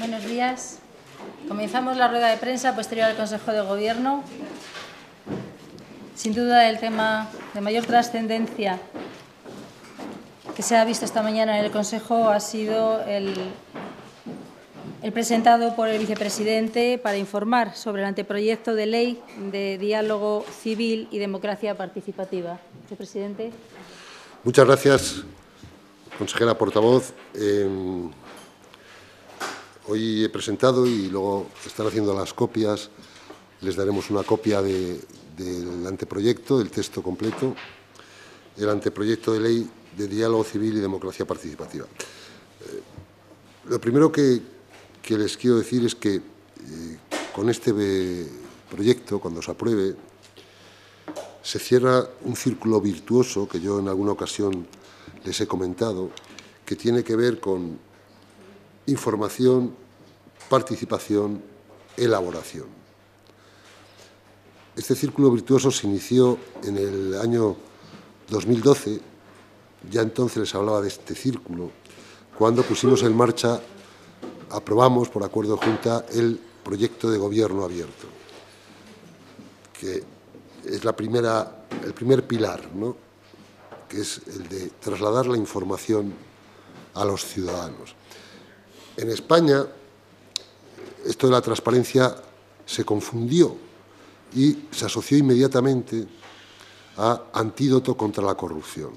Buenos días. Comenzamos la rueda de prensa posterior al Consejo de Gobierno. Sin duda, el tema de mayor trascendencia que se ha visto esta mañana en el Consejo ha sido el presentado por el vicepresidente para informar sobre el anteproyecto de ley de diálogo civil y democracia participativa. Vicepresidente. Muchas gracias, consejera portavoz. Hoy he presentado y luego están haciendo las copias. Les daremos una copia del anteproyecto, del texto completo, el anteproyecto de ley de diálogo civil y democracia participativa. Lo primero que les quiero decir es que con este proyecto, cuando se apruebe, se cierra un círculo virtuoso que yo en alguna ocasión les he comentado, que tiene que ver con información, participación, elaboración. Este círculo virtuoso se inició en el año 2012, ya entonces les hablaba de este círculo, cuando pusimos en marcha, aprobamos por acuerdo de Junta el proyecto de gobierno abierto, que es el primer pilar, ¿no?, que es el de trasladar la información a los ciudadanos. En España, esto de la transparencia se confundió y se asoció inmediatamente a antídoto contra la corrupción.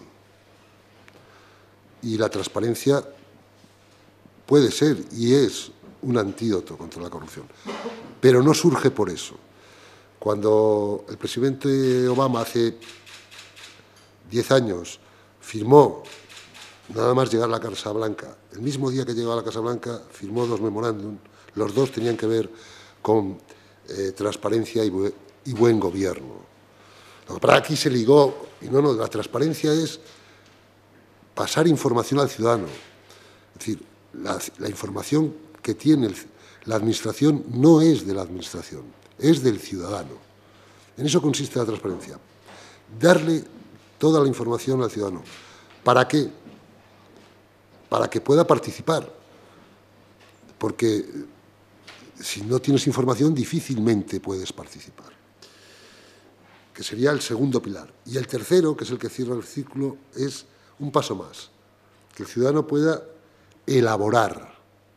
Y la transparencia puede ser y es un antídoto contra la corrupción, pero no surge por eso. Cuando el presidente Obama hace 10 años firmó, nada más llegar a la Casa Blanca, el mismo día que llegó a la Casa Blanca, firmó 2 memorándum, los 2 tenían que ver con transparencia y buen gobierno. Lo que para aquí se ligó, y no, la transparencia es pasar información al ciudadano. Es decir, la información que tiene la Administración no es de la Administración, es del ciudadano. En eso consiste la transparencia. Darle toda la información al ciudadano. ¿Para qué? Para que pueda participar. Porque si no tienes información, difícilmente puedes participar. Que sería el segundo pilar. Y el tercero, que es el que cierra el círculo, es un paso más. Que el ciudadano pueda elaborar.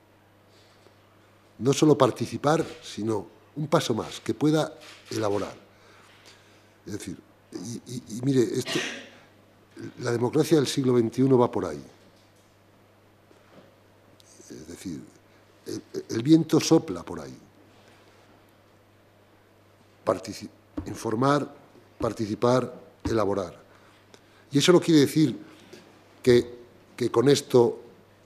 No solo participar, sino un paso más, que pueda elaborar. Es decir, y mire, la democracia del siglo XXI va por ahí. Es decir, el viento sopla por ahí. Informar, participar, elaborar. Y eso no quiere decir que con esto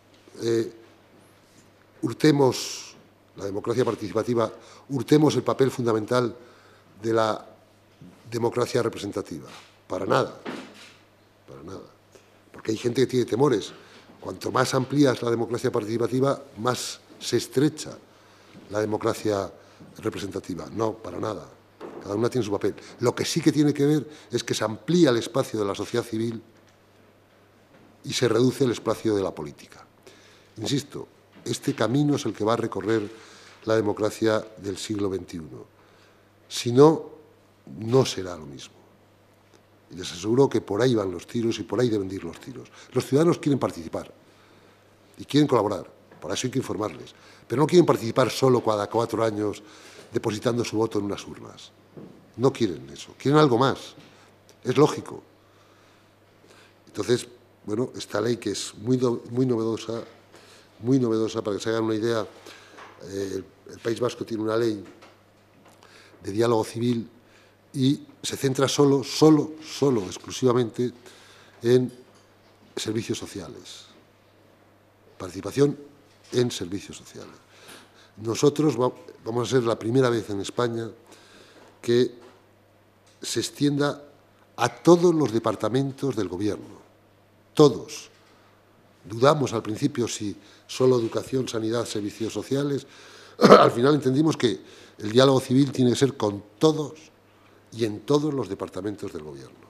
hurtemos la democracia participativa, hurtemos el papel fundamental de la democracia representativa. Para nada, para nada. Porque hay gente que tiene temores. Cuanto más amplías la democracia participativa, más se estrecha la democracia representativa. No, para nada. Cada una tiene su papel. Lo que sí que tiene que ver es que se amplía el espacio de la sociedad civil y se reduce el espacio de la política. Insisto, este camino es el que va a recorrer la democracia del siglo XXI. Si no, no será lo mismo. Y les aseguro que por ahí van los tiros y por ahí deben ir los tiros. Los ciudadanos quieren participar y quieren colaborar. Para eso hay que informarles. Pero no quieren participar solo cada 4 años depositando su voto en unas urnas. No quieren eso. Quieren algo más. Es lógico. Entonces, bueno, esta ley que es muy novedosa, para que se hagan una idea, el País Vasco tiene una ley de diálogo civil y se centra solo, exclusivamente en servicios sociales. Participación en servicios sociales. Nosotros vamos a ser la primera vez en España que se extienda a todos los departamentos del Gobierno. Todos. Dudamos al principio si solo educación, sanidad, servicios sociales. Al final entendimos que el diálogo civil tiene que ser con todos y en todos los departamentos del Gobierno.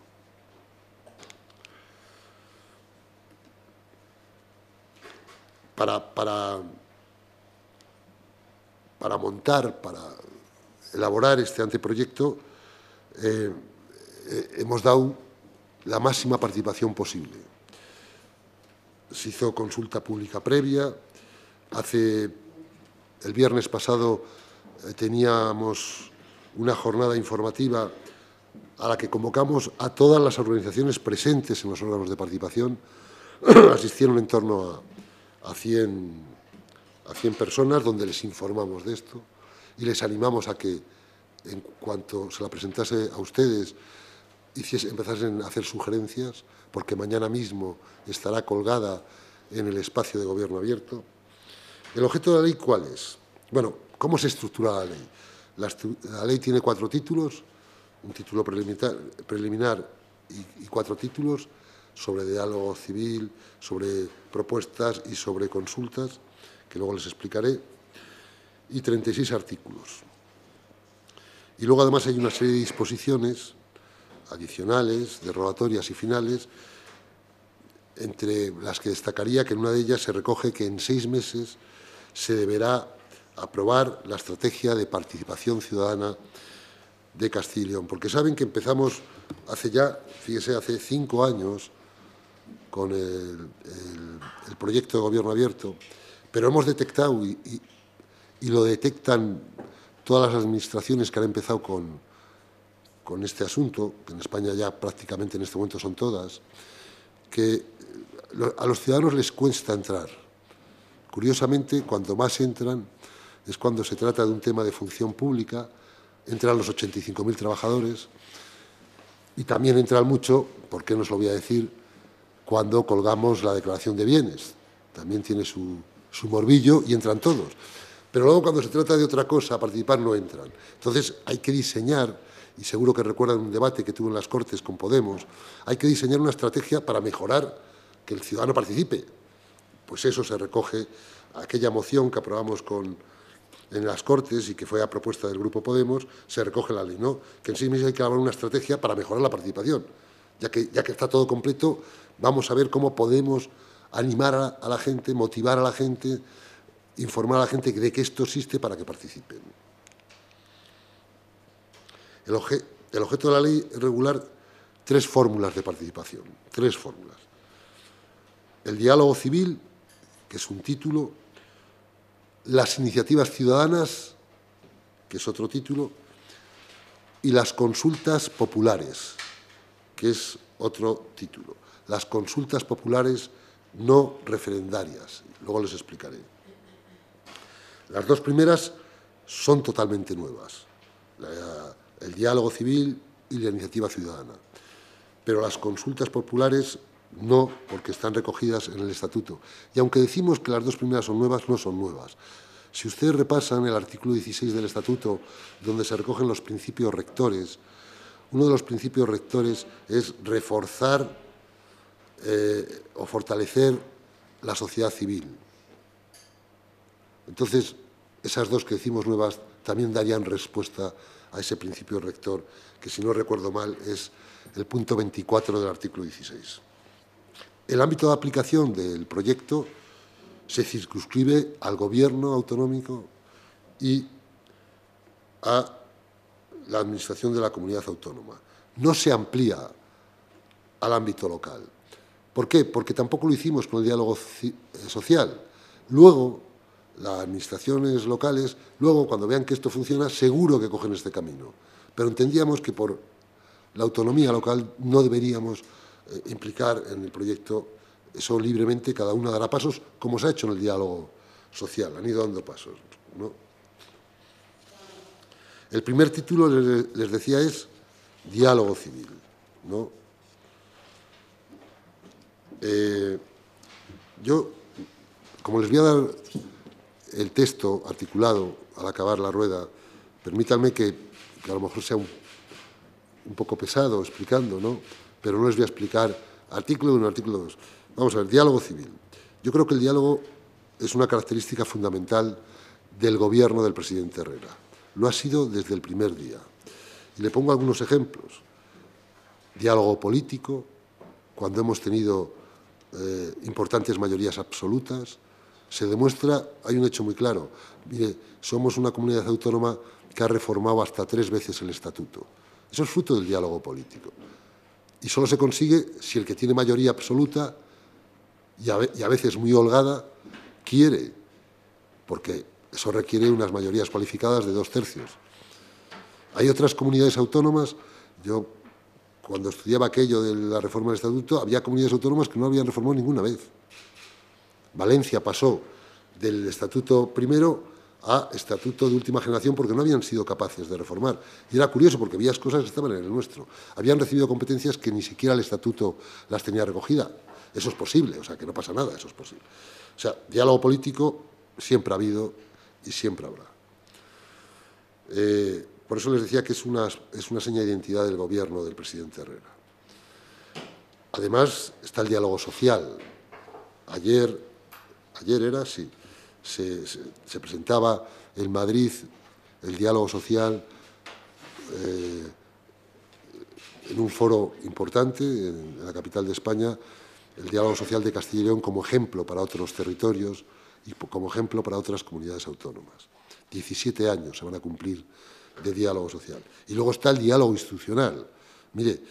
Para para montar, para elaborar este anteproyecto, hemos dado la máxima participación posible. Se hizo consulta pública previa. El viernes pasado teníamos una jornada informativa a la que convocamos a todas las organizaciones presentes en los órganos de participación. Asistieron en torno a 100 personas, donde les informamos de esto y les animamos a que, en cuanto se la presentase a ustedes, empezasen a hacer sugerencias, porque mañana mismo estará colgada en el espacio de Gobierno Abierto. ¿El objeto de la ley cuál es? Bueno, ¿cómo se estructura la ley? La ley tiene 4 títulos, un título preliminar y 4 títulos sobre diálogo civil, sobre propuestas y sobre consultas, que luego les explicaré, y 36 artículos. Y luego, además, hay una serie de disposiciones adicionales, derogatorias y finales, entre las que destacaría que en una de ellas se recoge que en 6 meses se deberá aprobar la estrategia de participación ciudadana de Castilla y León, porque saben que empezamos hace 5 años con el proyecto de Gobierno Abierto, pero hemos detectado, y lo detectan todas las administraciones que han empezado con este asunto, que en España ya prácticamente en este momento son todas, que a los ciudadanos les cuesta entrar. Curiosamente, cuando más entran es cuando se trata de un tema de función pública. Entran los 85.000 trabajadores y también entran mucho, ¿por qué no os lo voy a decir?, cuando colgamos la declaración de bienes. También tiene su morbillo y entran todos. Pero luego, cuando se trata de otra cosa, a participar no entran. Entonces, hay que diseñar, y seguro que recuerdan un debate que tuve en las Cortes con Podemos, hay que diseñar una estrategia para mejorar que el ciudadano participe. Pues eso se recoge aquella moción que aprobamos en las Cortes y que fue a propuesta del Grupo Podemos, se recoge en la ley, ¿no? Que en 6 meses hay que elaborar una estrategia para mejorar la participación. Ya que está todo completo, vamos a ver cómo podemos animar a la gente, motivar a la gente, informar a la gente de que esto existe para que participen. El objeto de la ley es regular 3 fórmulas de participación, 3 fórmulas. El diálogo civil, que es un título, las iniciativas ciudadanas, que es otro título, y las consultas populares, que es otro título. Las consultas populares no referendarias, luego les explicaré. Las 2 primeras son totalmente nuevas, el diálogo civil y la iniciativa ciudadana, pero las consultas populares no, porque están recogidas en el Estatuto. Y aunque decimos que las 2 primeras son nuevas, no son nuevas. Si ustedes repasan el artículo 16 del Estatuto, donde se recogen los principios rectores, uno de los principios rectores es reforzar o fortalecer la sociedad civil. Entonces, esas 2 que decimos nuevas también darían respuesta a ese principio rector, que, si no recuerdo mal, es el punto 24 del artículo 16. El ámbito de aplicación del proyecto se circunscribe al Gobierno autonómico y a la Administración de la comunidad autónoma. No se amplía al ámbito local. ¿Por qué? Porque tampoco lo hicimos con el diálogo social. Luego, las administraciones locales, cuando vean que esto funciona, seguro que cogen este camino. Pero entendíamos que por la autonomía local no deberíamos implicar en el proyecto eso libremente, cada uno dará pasos, como se ha hecho en el diálogo social, han ido dando pasos, ¿no? El primer título, les decía, es diálogo civil, ¿no? Yo, como les voy a dar el texto articulado al acabar la rueda, permítanme que a lo mejor sea un poco pesado explicando, ¿no? Pero no les voy a explicar artículo 1, artículo 2. Vamos a ver, diálogo civil. Yo creo que el diálogo es una característica fundamental del Gobierno del presidente Herrera. Lo ha sido desde el primer día. Y le pongo algunos ejemplos. Diálogo político, cuando hemos tenido importantes mayorías absolutas. se demuestra, hay un hecho muy claro. Mire, somos una comunidad autónoma que ha reformado hasta 3 veces el estatuto. Eso es fruto del diálogo político. Y solo se consigue si el que tiene mayoría absoluta y a veces muy holgada quiere, porque eso requiere unas mayorías cualificadas de 2/3. Hay otras comunidades autónomas, yo cuando estudiaba aquello de la reforma del estatuto, había comunidades autónomas que no habían reformado ninguna vez. Valencia pasó del estatuto primero a estatuto de última generación porque no habían sido capaces de reformar. Y era curioso porque había cosas que estaban en el nuestro. Habían recibido competencias que ni siquiera el estatuto las tenía recogida. Eso es posible, o sea, que no pasa nada, eso es posible. O sea, diálogo político siempre ha habido y siempre habrá. Por eso les decía que es una seña de identidad del gobierno del presidente Herrera. Además, está el diálogo social. Ayer era, sí, se presentaba en Madrid el diálogo social en un foro importante, en la capital de España, el diálogo social de Castilla y León como ejemplo para otros territorios y como ejemplo para otras comunidades autónomas. 17 años se van a cumplir de diálogo social. Y luego está el diálogo institucional. Mire,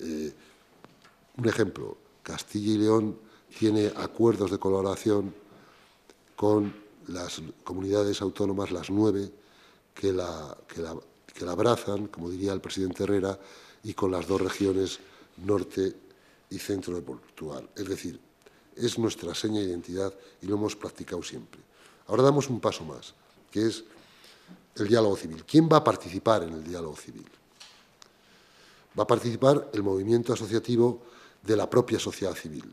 un ejemplo, Castilla y León tiene acuerdos de colaboración con las comunidades autónomas, las 9, que la abrazan, como diría el presidente Herrera, y con las 2 regiones norte y centro de Portugal. Es decir, es nuestra seña de identidad y lo hemos practicado siempre. Ahora damos un paso más, que es el diálogo civil. ¿Quién va a participar en el diálogo civil? Va a participar el movimiento asociativo de la propia sociedad civil.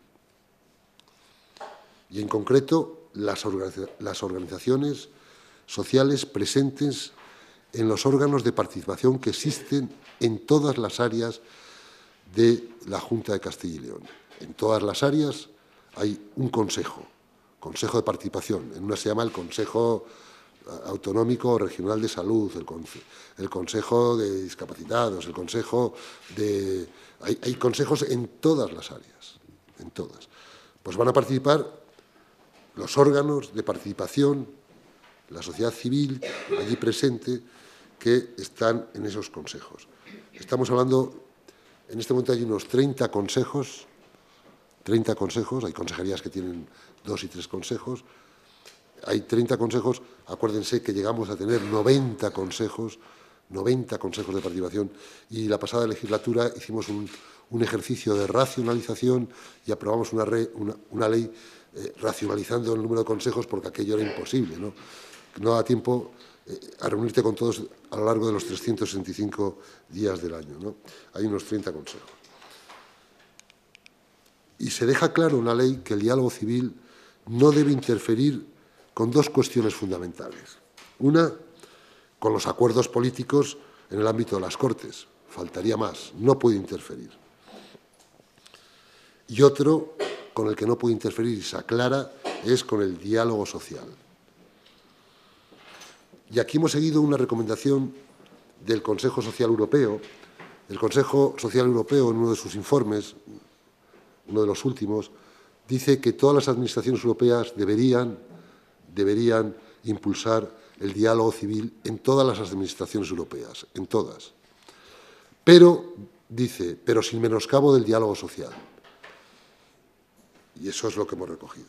Y en concreto, las organizaciones sociales presentes en los órganos de participación que existen en todas las áreas de la Junta de Castilla y León. En todas las áreas hay un consejo de participación. En una se llama el Consejo Autonómico o Regional de Salud, el Consejo de Discapacitados, el Consejo de... Hay consejos en todas las áreas, en todas. Pues van a participar los órganos de participación, la sociedad civil allí presente, que están en esos consejos. Estamos hablando, en este momento hay unos 30 consejos, hay consejerías que tienen 2 y 3 consejos, hay 30 consejos, acuérdense que llegamos a tener 90 consejos de participación, y la pasada legislatura hicimos un ejercicio de racionalización y aprobamos una ley racionalizando el número de consejos porque aquello era imposible, ¿no? No da tiempo a reunirte con todos a lo largo de los 365 días del año, ¿no? Hay unos 30 consejos. Y se deja claro en la ley que el diálogo civil no debe interferir con 2 cuestiones fundamentales. Una, con los acuerdos políticos en el ámbito de las Cortes. Faltaría más, no puede interferir. Y otro, con el que no puede interferir y se aclara, es con el diálogo social. Y aquí hemos seguido una recomendación del Consejo Social Europeo. El Consejo Social Europeo, en uno de sus informes, uno de los últimos, dice que todas las administraciones europeas deberían impulsar el diálogo civil en todas las administraciones europeas, en todas. Pero, dice, pero sin menoscabo del diálogo social. Y eso es lo que hemos recogido.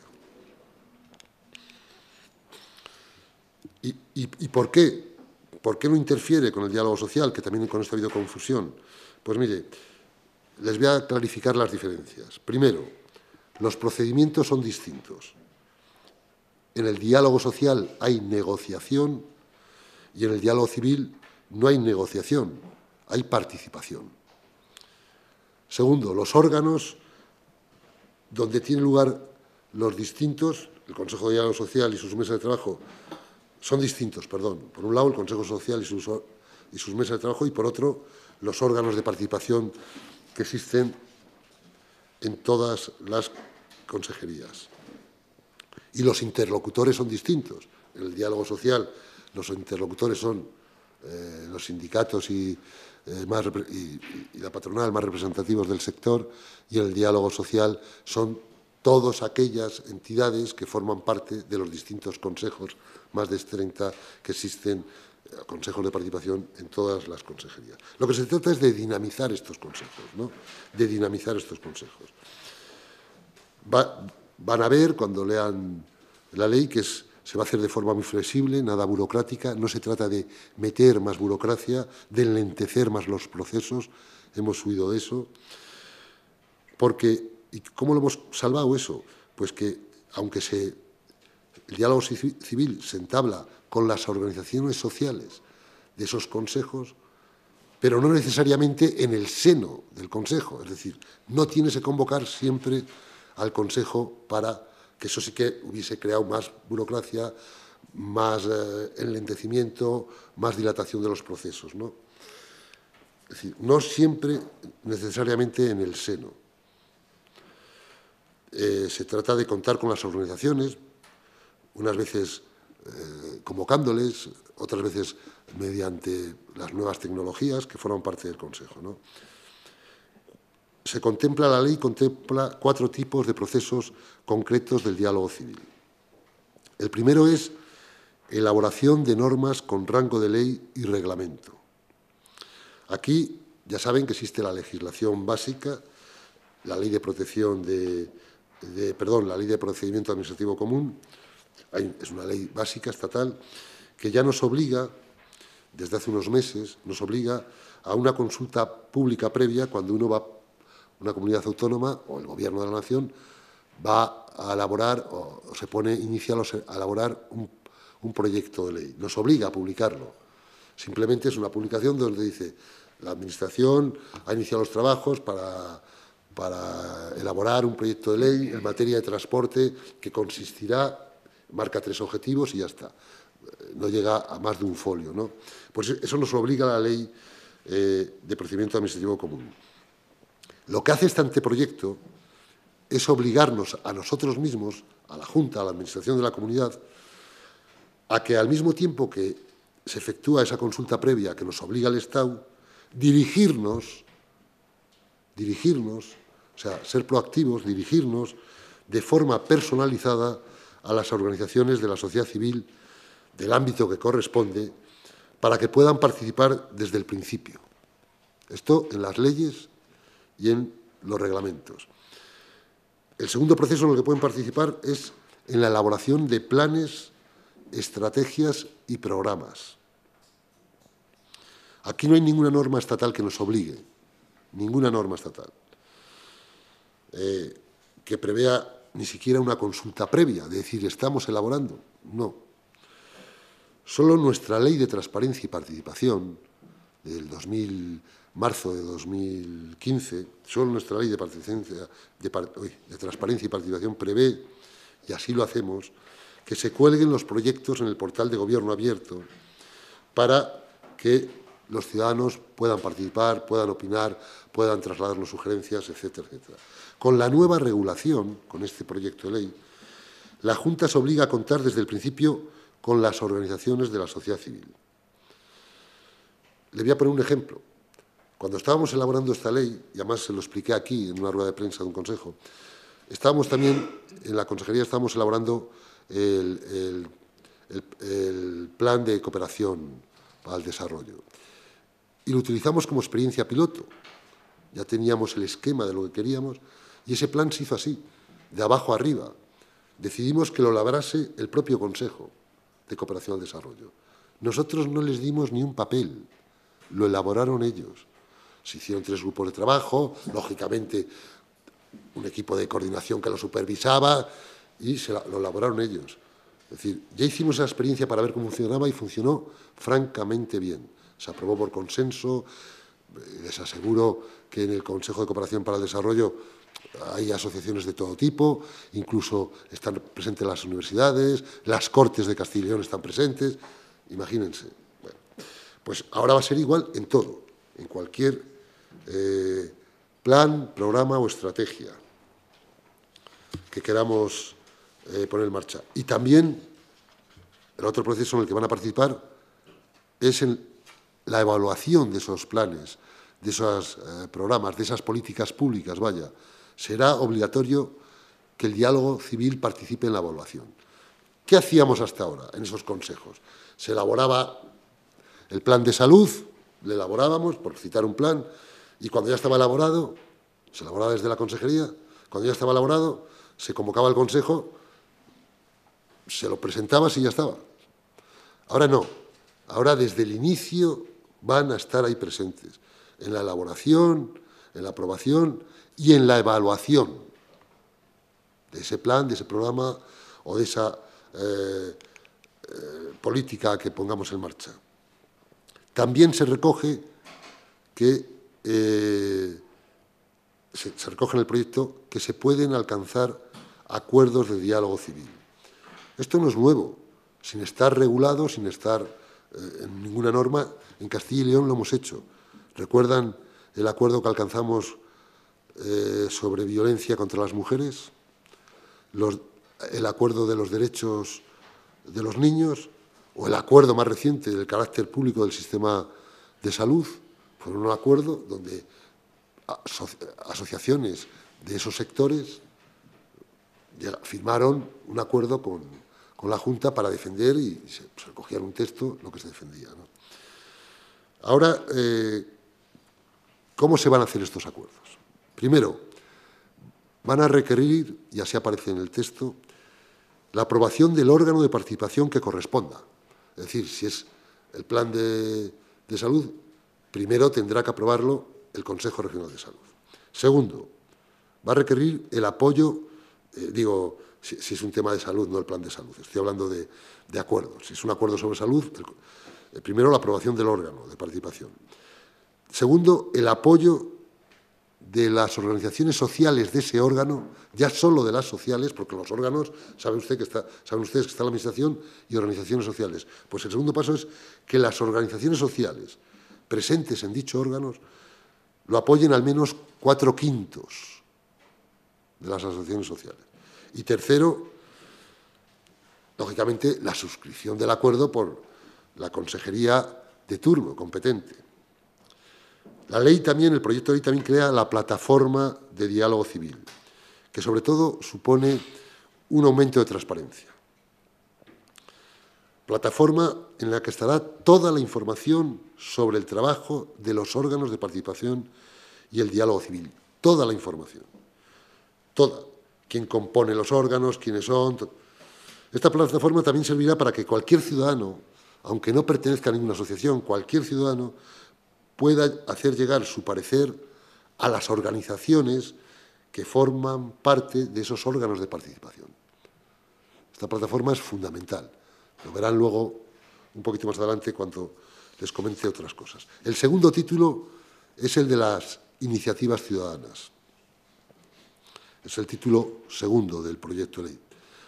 ¿Y por qué? ¿Por qué no interfiere con el diálogo social? Que también con esto ha habido confusión. Pues mire, les voy a clarificar las diferencias. Primero, los procedimientos son distintos. En el diálogo social hay negociación y en el diálogo civil no hay negociación, hay participación. Segundo, los órganos donde tienen lugar los distintos, el Consejo de Diálogo Social y sus mesas de trabajo, son distintos, perdón. Por un lado, el Consejo Social y sus mesas de trabajo, y por otro, los órganos de participación que existen en todas las consejerías. Y los interlocutores son distintos. En el diálogo social, los interlocutores son los sindicatos y la patronal más representativos del sector, y en el diálogo social son todas aquellas entidades que forman parte de los distintos consejos, más de 30 que existen, consejos de participación en todas las consejerías. Lo que se trata es de dinamizar estos consejos, ¿no? De dinamizar estos consejos. Van a ver, cuando lean la ley, que se va a hacer de forma muy flexible, nada burocrática, no se trata de meter más burocracia, de enlentecer más los procesos, hemos huido de eso, porque, ¿y cómo lo hemos salvado eso? Pues que, aunque el diálogo civil se entabla con las organizaciones sociales de esos consejos, pero no necesariamente en el seno del consejo, es decir, no tiene que convocar siempre al consejo para que eso sí que hubiese creado más burocracia, más enlentecimiento, más dilatación de los procesos, ¿no? Es decir, no siempre necesariamente en el seno. Se trata de contar con las organizaciones, unas veces convocándoles, otras veces mediante las nuevas tecnologías que forman parte del Consejo, ¿no? La ley contempla 4 tipos de procesos concretos del diálogo civil. El primero es elaboración de normas con rango de ley y reglamento. Aquí ya saben que existe la legislación básica, la ley de la ley de procedimiento administrativo común, es una ley básica estatal que ya nos obliga, desde hace unos meses, nos obliga a una consulta pública previa cuando uno va, una comunidad autónoma o el Gobierno de la Nación va a elaborar o inicia a elaborar un proyecto de ley. Nos obliga a publicarlo. Simplemente es una publicación donde dice la Administración ha iniciado los trabajos para elaborar un proyecto de ley en materia de transporte que consistirá, marca 3 objetivos y ya está. No llega a más de un folio, ¿no? Pues eso nos obliga a la ley de procedimiento administrativo común. Lo que hace este anteproyecto es obligarnos a nosotros mismos, a la Junta, a la Administración de la Comunidad, a que al mismo tiempo que se efectúa esa consulta previa que nos obliga el Estado, dirigirnos, o sea, ser proactivos, dirigirnos de forma personalizada a las organizaciones de la sociedad civil del ámbito que corresponde para que puedan participar desde el principio. Esto en las leyes y en los reglamentos. El segundo proceso en el que pueden participar es en la elaboración de planes, estrategias y programas. Aquí no hay ninguna norma estatal que nos obligue, ninguna norma estatal, que prevea ni siquiera una consulta previa, de decir, estamos elaborando. No. Solo nuestra Ley de Transparencia y Participación, del marzo de 2015, solo nuestra Ley de Transparencia y Participación prevé, y así lo hacemos, que se cuelguen los proyectos en el portal de Gobierno Abierto para que los ciudadanos puedan participar, puedan opinar, puedan trasladarnos sugerencias, etcétera, etcétera. Con la nueva regulación, con este proyecto de ley, la Junta se obliga a contar desde el principio con las organizaciones de la sociedad civil. Le voy a poner un ejemplo. Cuando estábamos elaborando esta ley, y además se lo expliqué aquí en una rueda de prensa de un consejo, estábamos también, en la consejería estábamos elaborando el plan de cooperación al desarrollo. Y lo utilizamos como experiencia piloto. Ya teníamos el esquema de lo que queríamos y ese plan se hizo así, de abajo arriba. Decidimos que lo elaborase el propio Consejo de Cooperación al Desarrollo. Nosotros no les dimos ni un papel, lo elaboraron ellos. Se hicieron 3 grupos de trabajo, lógicamente un equipo de coordinación que lo supervisaba y lo elaboraron ellos. Es decir, ya hicimos esa experiencia para ver cómo funcionaba y funcionó francamente bien. Se aprobó por consenso. Les aseguro que en el Consejo de Cooperación para el Desarrollo hay asociaciones de todo tipo, incluso están presentes las universidades, las Cortes de Castilla y León están presentes. Imagínense. Bueno, pues ahora va a ser igual en todo, en cualquier plan, programa o estrategia que queramos poner en marcha. Y también el otro proceso en el que van a participar es en la evaluación de esos planes, de esos programas, de esas políticas públicas, vaya. Será obligatorio que el diálogo civil participe en la evaluación. ¿Qué hacíamos hasta ahora en esos consejos? Se elaboraba el plan de salud, le elaborábamos, por citar un plan, y cuando ya estaba elaborado, se elaboraba desde la consejería, cuando ya estaba elaborado, se convocaba el consejo, se lo presentaba y ya estaba. Ahora no, ahora desde el inicio van a estar ahí presentes, en la elaboración, en la aprobación y en la evaluación de ese plan, de ese programa o de esa política que pongamos en marcha. También se recoge que se recoge en el proyecto que se pueden alcanzar acuerdos de diálogo civil. Esto no es nuevo, sin estar regulado, sin estar en ninguna norma. En Castilla y León lo hemos hecho. ¿Recuerdan el acuerdo que alcanzamos sobre violencia contra las mujeres? El acuerdo de los derechos de los niños o el acuerdo más reciente del carácter público del sistema de salud. Fue un acuerdo donde asociaciones de esos sectores firmaron un acuerdo con la Junta para defender y se recogía en un texto lo que se defendía, ¿no? Ahora, ¿cómo se van a hacer estos acuerdos? Primero, van a requerir, y así aparece en el texto, la aprobación del órgano de participación que corresponda. Es decir, si es el plan de salud, primero tendrá que aprobarlo el Consejo Regional de Salud. Segundo, va a requerir el apoyo, si es un tema de salud, no el plan de salud, estoy hablando de acuerdos. Si es un acuerdo sobre salud, primero la aprobación del órgano de participación. Segundo, el apoyo de las organizaciones sociales de ese órgano, ya solo de las sociales, porque los órganos, saben ustedes que está la Administración y organizaciones sociales. Pues el segundo paso es que las organizaciones sociales presentes en dichos órganos lo apoyen al menos 4/5 de las asociaciones sociales. Y tercero, lógicamente, la suscripción del acuerdo por la consejería de turno competente. La ley también, el proyecto de ley también crea la plataforma de diálogo civil, que sobre todo supone un aumento de transparencia. Plataforma en la que estará toda la información sobre el trabajo de los órganos de participación y el diálogo civil. Toda la información. Toda. Quién compone los órganos, quiénes son. Esta plataforma también servirá para que cualquier ciudadano, aunque no pertenezca a ninguna asociación, cualquier ciudadano pueda hacer llegar su parecer a las organizaciones que forman parte de esos órganos de participación. Esta plataforma es fundamental. Lo verán luego un poquito más adelante cuando les comente otras cosas. El segundo título es el de las iniciativas ciudadanas. Es el título segundo del proyecto de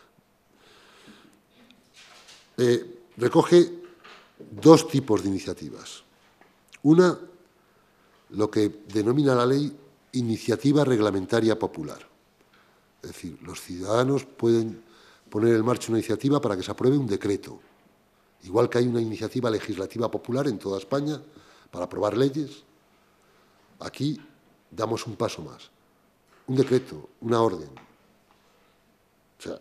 ley. Recoge dos tipos de iniciativas. Una, lo que denomina la ley iniciativa reglamentaria popular. Es decir, los ciudadanos pueden poner en marcha una iniciativa para que se apruebe un decreto. Igual que hay una iniciativa legislativa popular en toda España para aprobar leyes, aquí damos un paso más. Un decreto, una orden. O sea,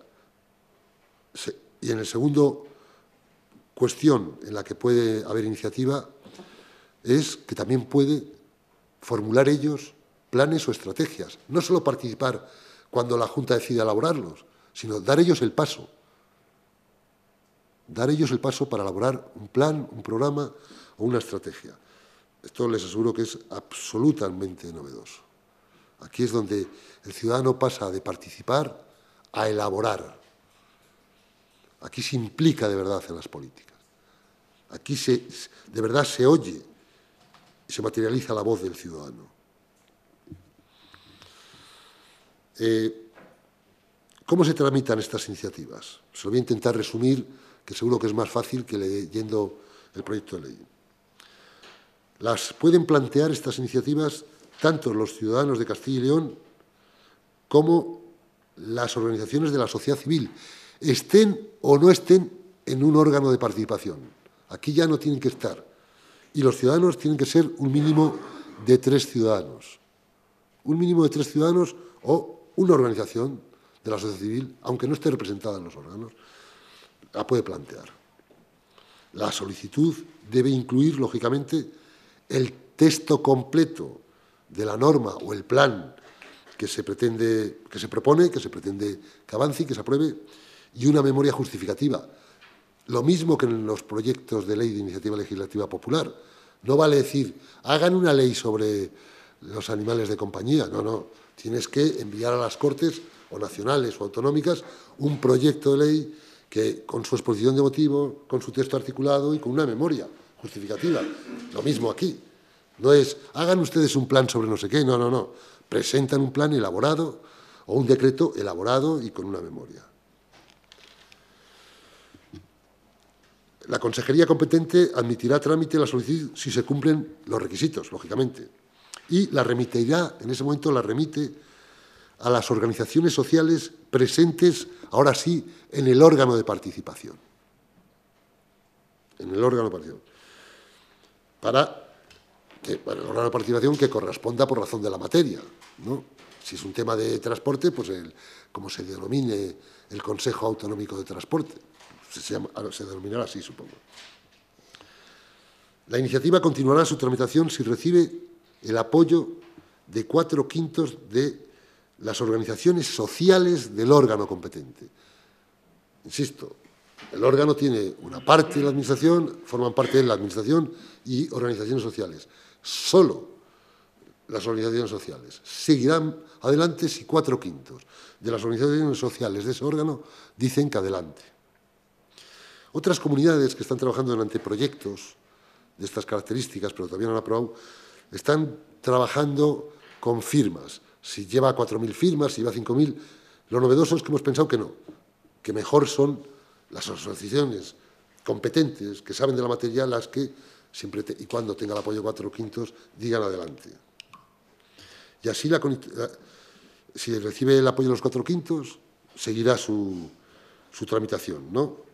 y en el segundo cuestión en la que puede haber iniciativa es que también puede formular ellos planes o estrategias. No solo participar cuando la Junta decide elaborarlos, sino dar ellos el paso. Dar ellos el paso para elaborar un plan, un programa o una estrategia. Esto les aseguro que es absolutamente novedoso. Aquí es donde el ciudadano pasa de participar a elaborar. Aquí se implica de verdad en las políticas. Aquí de verdad se oye y se materializa la voz del ciudadano. ¿Cómo se tramitan estas iniciativas? Se lo voy a intentar resumir, que seguro que es más fácil que leyendo el proyecto de ley. Las pueden plantear estas iniciativas tanto los ciudadanos de Castilla y León como las organizaciones de la sociedad civil, estén o no estén en un órgano de participación. Aquí ya no tienen que estar. Y los ciudadanos tienen que ser un mínimo de 3 ciudadanos. Un mínimo de 3 ciudadanos o una organización de la sociedad civil, aunque no esté representada en los órganos, la puede plantear. La solicitud debe incluir, lógicamente, el texto completo de la norma o el plan que se pretende que avance y que se apruebe, y una memoria justificativa. Lo mismo que en los proyectos de ley de iniciativa legislativa popular. No vale decir, hagan una ley sobre los animales de compañía. No, no. Tienes que enviar a las Cortes, o nacionales o autonómicas, un proyecto de ley que, con su exposición de motivos, con su texto articulado y con una memoria justificativa. Lo mismo aquí. No es, hagan ustedes un plan sobre no sé qué. No, no, no. Presentan un plan elaborado o un decreto elaborado y con una memoria. La consejería competente admitirá a trámite la solicitud si se cumplen los requisitos, lógicamente, y la remitirá, en ese momento la remite a las organizaciones sociales presentes, ahora sí, en el órgano de participación. En el órgano de participación. El órgano de participación que corresponda por razón de la materia, ¿no? Si es un tema de transporte, pues como se denomine el Consejo Autonómico de Transporte. Se denominará así, supongo. La iniciativa continuará su tramitación si recibe el apoyo de 4/5 de las organizaciones sociales del órgano competente. Insisto, el órgano tiene una parte de la Administración, forman parte de la Administración y organizaciones sociales. Solo las organizaciones sociales seguirán adelante si 4/5 de las organizaciones sociales de ese órgano dicen que adelante. Otras comunidades que están trabajando en anteproyectos de estas características, pero todavía no han aprobado, están trabajando con firmas. Si lleva 4.000 firmas, si lleva 5.000, lo novedoso es que hemos pensado que no, que mejor son las asociaciones competentes, que saben de la materia, las que siempre y cuando tenga el apoyo 4/5 digan adelante. Y así, si recibe el apoyo de los 4/5, seguirá su tramitación, ¿no?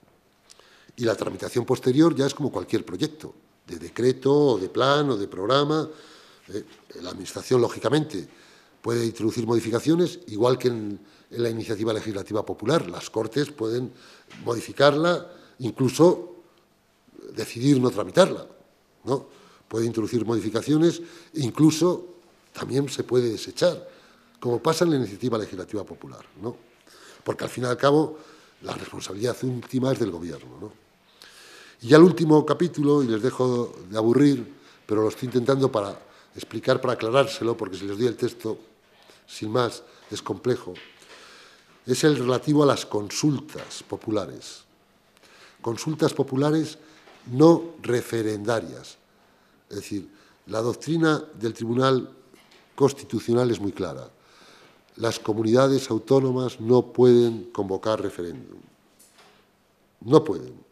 Y la tramitación posterior ya es como cualquier proyecto, de decreto, o de plan, o de programa. La Administración, lógicamente, puede introducir modificaciones, igual que en la iniciativa legislativa popular. Las Cortes pueden modificarla, incluso decidir no tramitarla, ¿no? Puede introducir modificaciones, incluso también se puede desechar, como pasa en la iniciativa legislativa popular, ¿no? Porque, al fin y al cabo, la responsabilidad última es del Gobierno, ¿no? Y ya el último capítulo, y les dejo de aburrir, pero lo estoy intentando para explicar, para aclarárselo, porque si les doy el texto, sin más, es complejo, es el relativo a las consultas populares. Consultas populares no referendarias. Es decir, la doctrina del Tribunal Constitucional es muy clara. Las comunidades autónomas no pueden convocar referéndum. No pueden.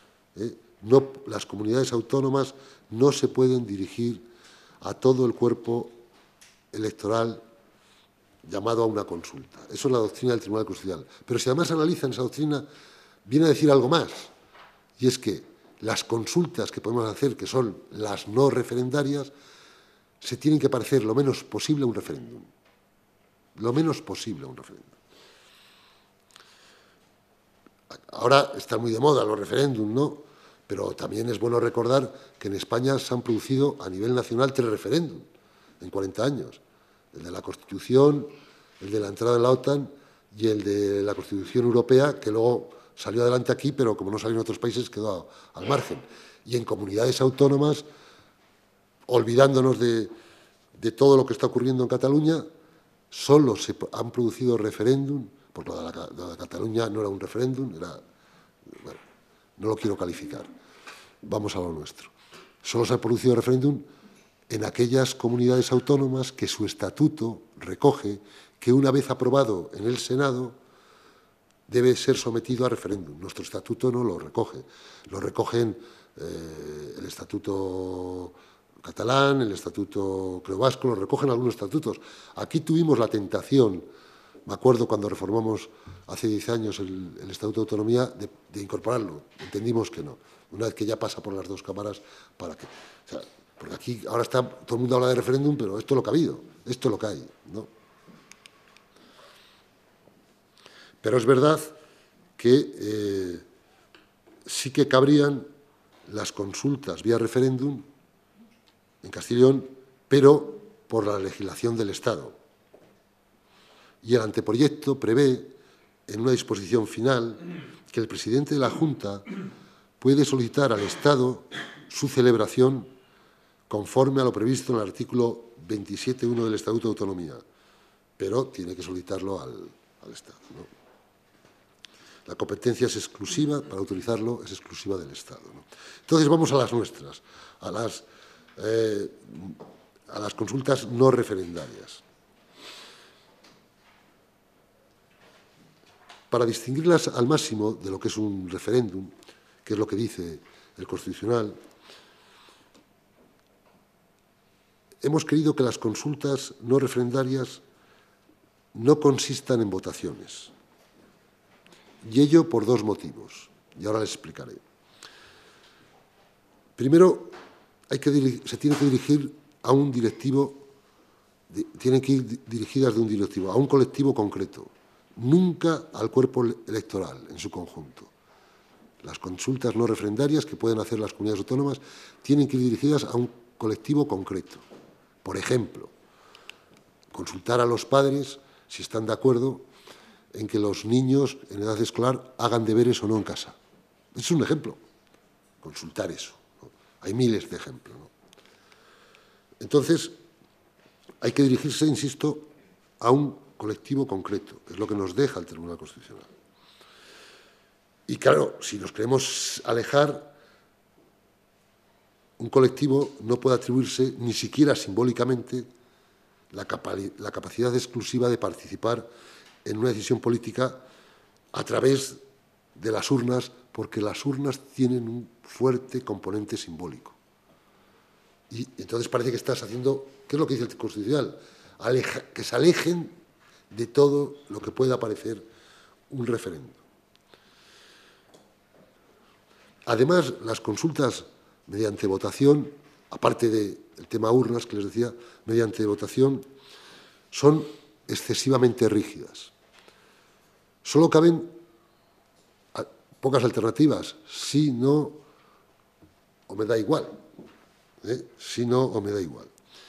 No, las comunidades autónomas no se pueden dirigir a todo el cuerpo electoral llamado a una consulta. Eso es la doctrina del Tribunal Constitucional. Pero si además analizan esa doctrina, viene a decir algo más, y es que las consultas que podemos hacer, que son las no referendarias, se tienen que parecer lo menos posible a un referéndum. Lo menos posible a un referéndum. Ahora están muy de moda los referéndums, ¿no? Pero también es bueno recordar que en España se han producido a nivel nacional 3 referéndums en 40 años. El de la Constitución, el de la entrada en la OTAN y el de la Constitución Europea, que luego salió adelante aquí, pero como no salió en otros países, quedó al margen. Y en comunidades autónomas, olvidándonos de todo lo que está ocurriendo en Cataluña, solo se han producido referéndum, porque lo de Cataluña no era un referéndum, era... Bueno, no lo quiero calificar. Vamos a lo nuestro. Solo se ha producido referéndum en aquellas comunidades autónomas que su estatuto recoge que, una vez aprobado en el Senado, debe ser sometido a referéndum. Nuestro estatuto no lo recoge. Lo recogen el estatuto catalán, el estatuto creo vasco, lo recogen algunos estatutos. Aquí tuvimos la tentación, me acuerdo cuando reformamos hace 10 años el Estatuto de Autonomía, de incorporarlo. Entendimos que no. Una vez que ya pasa por las 2 cámaras, ¿para qué? O sea, porque aquí ahora todo el mundo habla de referéndum, pero esto es lo que ha habido, esto es lo que hay, ¿no? Pero es verdad que sí que cabrían las consultas vía referéndum en Castilla y León, pero por la legislación del Estado. Y el anteproyecto prevé, en una disposición final, que el presidente de la Junta puede solicitar al Estado su celebración conforme a lo previsto en el artículo 27.1 del Estatuto de Autonomía, pero tiene que solicitarlo al Estado, ¿no? La competencia es exclusiva, para utilizarlo es exclusiva del Estado, ¿no? Entonces vamos a las nuestras, a las consultas no referendarias. Para distinguirlas al máximo de lo que es un referéndum, que es lo que dice el Constitucional, hemos querido que las consultas no referendarias no consistan en votaciones. Y ello por dos motivos, y ahora les explicaré. Primero, se tiene que dirigir a un directivo, tienen que ir dirigidas de un directivo, a un colectivo concreto, nunca al cuerpo electoral en su conjunto. Las consultas no referendarias que pueden hacer las comunidades autónomas tienen que ir dirigidas a un colectivo concreto. Por ejemplo, consultar a los padres si están de acuerdo en que los niños en edad escolar hagan deberes o no en casa. Es un ejemplo, consultar eso, ¿no? Hay miles de ejemplos, ¿no? Entonces, hay que dirigirse, insisto, a un colectivo concreto, es lo que nos deja el Tribunal Constitucional. Y claro, si nos queremos alejar, un colectivo no puede atribuirse, ni siquiera simbólicamente, la capacidad exclusiva de participar en una decisión política a través de las urnas, porque las urnas tienen un fuerte componente simbólico. Y entonces parece que estás haciendo, ¿qué es lo que dice el Constitucional? Que se alejen de todo lo que pueda parecer un referéndum. Además, las consultas mediante votación, aparte del tema urnas que les decía, mediante votación, son excesivamente rígidas. Solo caben pocas alternativas, sí, no o me da igual. Sí, no o me da igual.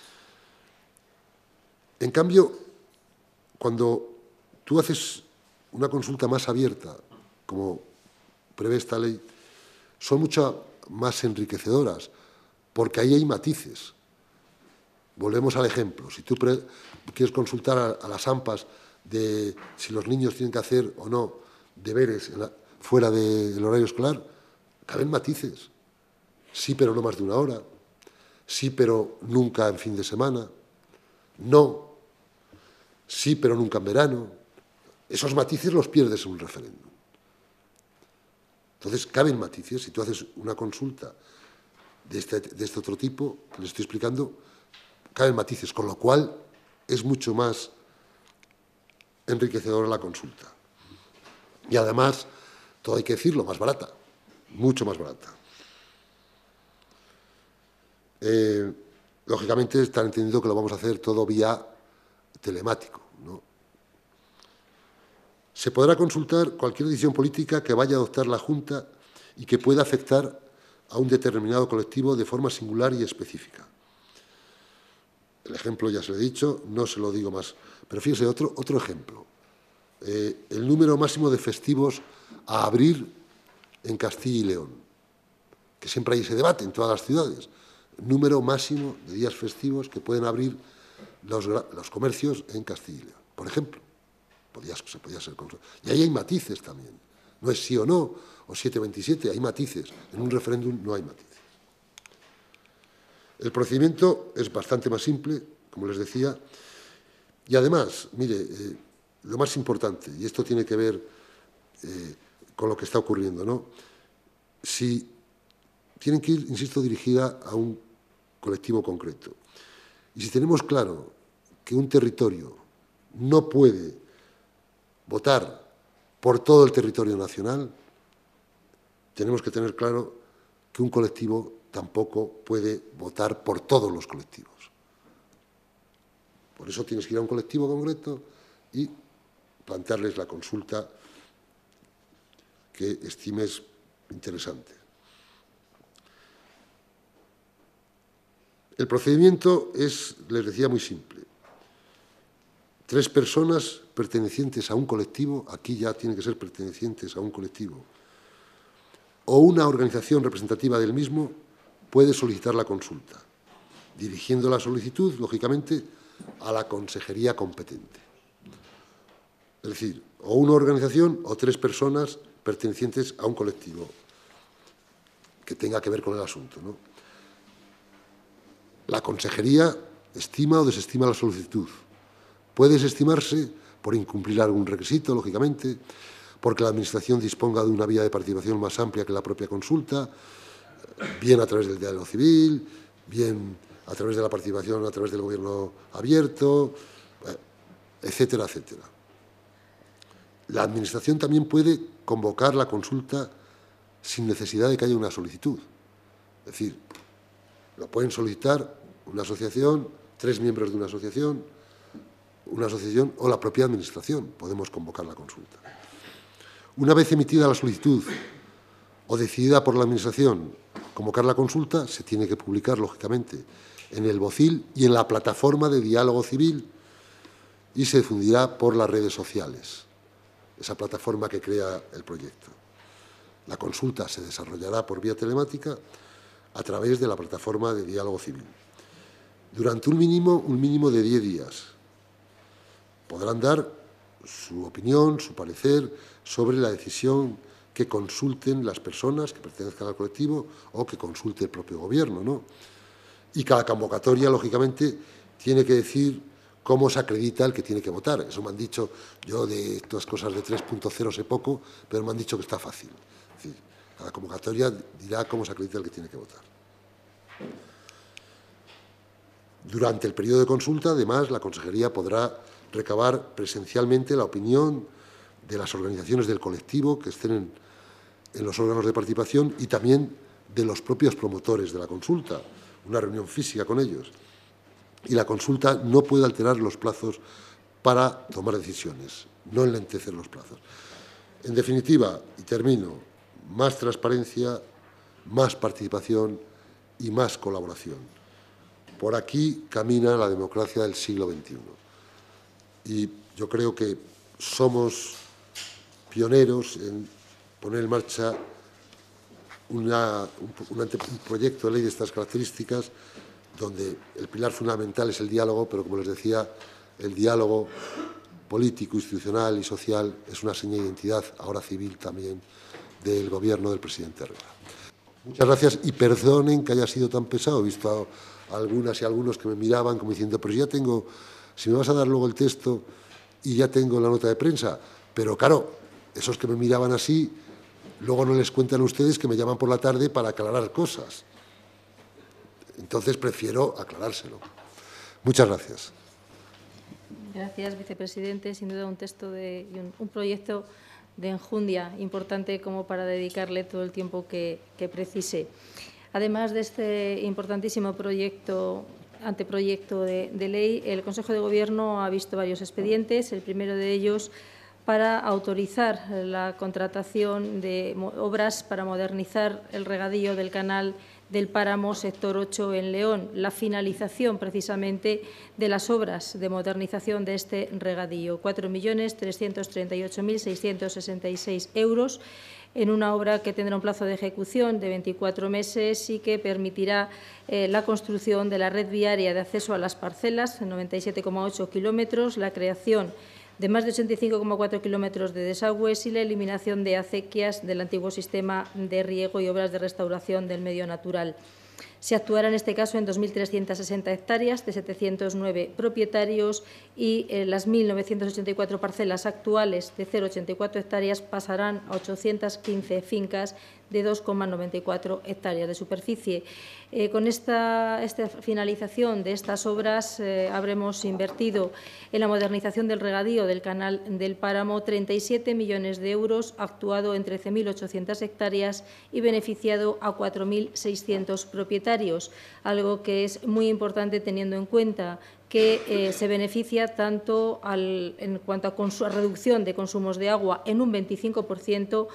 En cambio, cuando tú haces una consulta más abierta, como prevé esta ley, son mucho más enriquecedoras, porque ahí hay matices. Volvemos al ejemplo. Si tú quieres consultar a las AMPAs de si los niños tienen que hacer o no deberes fuera del horario escolar, caben matices. Sí, pero no más de una hora. Sí, pero nunca en fin de semana. No. Sí, pero nunca en verano. Esos matices los pierdes en un referéndum. Entonces, caben matices. Si tú haces una consulta de este otro tipo, que les estoy explicando, caben matices, con lo cual es mucho más enriquecedora la consulta. Y además, todo hay que decirlo, más barata, mucho más barata. Lógicamente, están entendiendo que lo vamos a hacer todo vía telemático, ¿no? Se podrá consultar cualquier decisión política que vaya a adoptar la Junta y que pueda afectar a un determinado colectivo de forma singular y específica. El ejemplo ya se lo he dicho, no se lo digo más. Pero fíjese, otro ejemplo. El número máximo de festivos a abrir en Castilla y León, que siempre hay ese debate en todas las ciudades. Número máximo de días festivos que pueden abrir los comercios en Castilla y León, por ejemplo. Se podía ser. Y ahí hay matices también. No es sí o no, o 7-27, hay matices. En un referéndum no hay matices. El procedimiento es bastante más simple, como les decía, y además, mire, lo más importante, y esto tiene que ver con lo que está ocurriendo, ¿no? Si tienen que ir, insisto, dirigida a un colectivo concreto, y si tenemos claro que un territorio no puede votar por todo el territorio nacional, tenemos que tener claro que un colectivo tampoco puede votar por todos los colectivos. Por eso tienes que ir a un colectivo concreto y plantearles la consulta que estimes interesante. El procedimiento es, les decía, muy simple. 3 personas pertenecientes a un colectivo, aquí ya tienen que ser pertenecientes a un colectivo, o una organización representativa del mismo, puede solicitar la consulta, dirigiendo la solicitud, lógicamente, a la consejería competente. Es decir, o una organización o 3 personas pertenecientes a un colectivo que tenga que ver con el asunto, ¿no? La consejería estima o desestima la solicitud. Puede desestimarse por incumplir algún requisito, lógicamente, porque la Administración disponga de una vía de participación más amplia que la propia consulta, bien a través del diálogo civil, bien a través de la participación, a través del gobierno abierto, etcétera, etcétera. La Administración también puede convocar la consulta sin necesidad de que haya una solicitud. Es decir, lo pueden solicitar una asociación, 3 miembros de una asociación o la propia Administración. Podemos convocar la consulta. Una vez emitida la solicitud o decidida por la Administración convocar la consulta, se tiene que publicar, lógicamente, en el BOCIL y en la plataforma de diálogo civil y se difundirá por las redes sociales, esa plataforma que crea el proyecto. La consulta se desarrollará por vía telemática a través de la plataforma de diálogo civil. Durante un mínimo de 10 días podrán dar su opinión, su parecer sobre la decisión que consulten las personas que pertenezcan al colectivo o que consulte el propio Gobierno, ¿no? Y cada convocatoria, lógicamente, tiene que decir cómo se acredita el que tiene que votar. Eso me han dicho, yo de estas cosas de 3.0 sé poco, pero me han dicho que está fácil. Es decir, cada convocatoria dirá cómo se acredita el que tiene que votar. Durante el periodo de consulta, además, la Consejería podrá recabar presencialmente la opinión de las organizaciones del colectivo que estén en los órganos de participación y también de los propios promotores de la consulta, una reunión física con ellos. Y la consulta no puede alterar los plazos para tomar decisiones, no enlentecer los plazos. En definitiva, y termino, más transparencia, más participación y más colaboración. Por aquí camina la democracia del siglo XXI. Y yo creo que somos pioneros en poner en marcha un proyecto de ley de estas características, donde el pilar fundamental es el diálogo, pero, como les decía, el diálogo político, institucional y social es una seña de identidad, ahora civil también, del Gobierno del presidente Herrera. Muchas gracias y perdonen que haya sido tan pesado. He visto a algunas y algunos que me miraban como diciendo, pero ya tengo, si me vas a dar luego el texto y ya tengo la nota de prensa. Pero claro, esos que me miraban así, luego no les cuentan a ustedes que me llaman por la tarde para aclarar cosas. Entonces prefiero aclarárselo. Muchas gracias. Gracias, vicepresidente. Sin duda un texto y un proyecto de enjundia importante como para dedicarle todo el tiempo que precise. Además de este importantísimo anteproyecto de ley, el Consejo de Gobierno ha visto varios expedientes. El primero de ellos para autorizar la contratación de obras para modernizar el regadío del canal del Páramo, sector 8 en León, la finalización precisamente de las obras de modernización de este regadío, 4.338.666 euros, en una obra que tendrá un plazo de ejecución de 24 meses y que permitirá la construcción de la red viaria de acceso a las parcelas, 97,8 kilómetros, la creación de más de 85,4 kilómetros de desagües y la eliminación de acequias del antiguo sistema de riego y obras de restauración del medio natural. Se actuará en este caso en 2.360 hectáreas de 709 propietarios y las 1.984 parcelas actuales de 0,84 hectáreas pasarán a 815 fincas de 2,94 hectáreas de superficie. Con esta finalización de estas obras habremos invertido en la modernización del regadío del canal del Páramo 37 millones de euros, actuado en 13.800 hectáreas y beneficiado a 4.600 propietarios, algo que es muy importante teniendo en cuenta que se beneficia tanto en cuanto a reducción de consumos de agua en un 25%,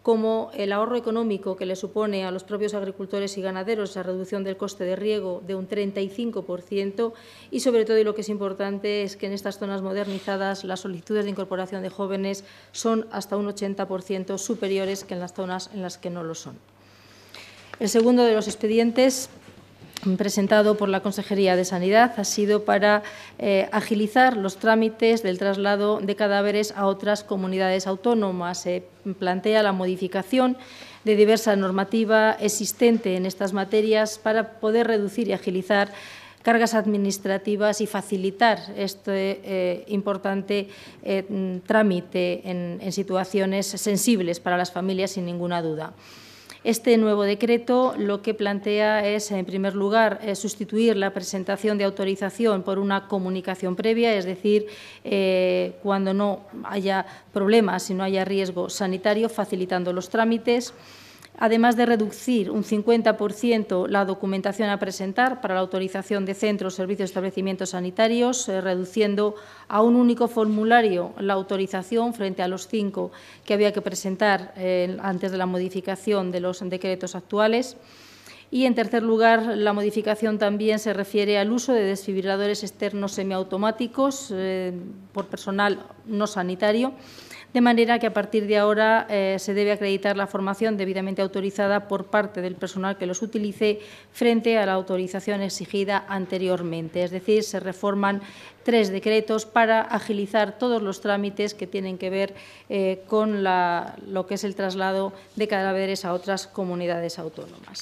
como el ahorro económico que le supone a los propios agricultores y ganaderos la reducción del coste de riego de un 35% y, sobre todo, y lo que es importante, es que en estas zonas modernizadas las solicitudes de incorporación de jóvenes son hasta un 80% superiores que en las zonas en las que no lo son. El segundo de los expedientes presentado por la Consejería de Sanidad ha sido para agilizar los trámites del traslado de cadáveres a otras comunidades autónomas. Se plantea la modificación de diversa normativa existente en estas materias para poder reducir y agilizar cargas administrativas y facilitar este importante trámite en situaciones sensibles para las familias, sin ninguna duda. Este nuevo decreto lo que plantea es, en primer lugar, sustituir la presentación de autorización por una comunicación previa, es decir, cuando no haya problemas y no haya riesgo sanitario, facilitando los trámites. Además de reducir un 50% la documentación a presentar para la autorización de centros, servicios y establecimientos sanitarios, reduciendo a un único formulario la autorización frente a los 5 que había que presentar antes de la modificación de los decretos actuales. Y, en tercer lugar, la modificación también se refiere al uso de desfibriladores externos semiautomáticos por personal no sanitario, de manera que a partir de ahora se debe acreditar la formación debidamente autorizada por parte del personal que los utilice frente a la autorización exigida anteriormente. Es decir, se reforman 3 decretos para agilizar todos los trámites que tienen que ver con lo que es el traslado de cadáveres a otras comunidades autónomas.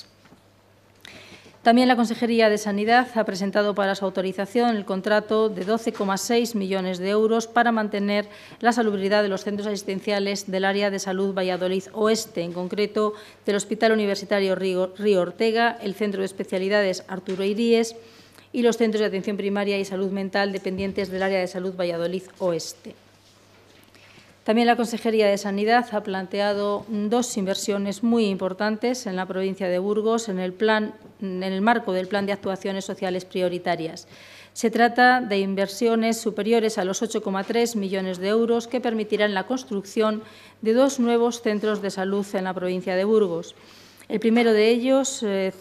También la Consejería de Sanidad ha presentado para su autorización el contrato de 12,6 millones de euros para mantener la salubridad de los centros asistenciales del área de salud Valladolid Oeste, en concreto del Hospital Universitario Río Ortega, el Centro de Especialidades Arturo Iríes y los centros de atención primaria y salud mental dependientes del área de salud Valladolid Oeste. También la Consejería de Sanidad ha planteado 2 inversiones muy importantes en la provincia de Burgos en el marco del Plan de Actuaciones Sociales Prioritarias. Se trata de inversiones superiores a los 8,3 millones de euros que permitirán la construcción de 2 nuevos centros de salud en la provincia de Burgos. El primero de ellos,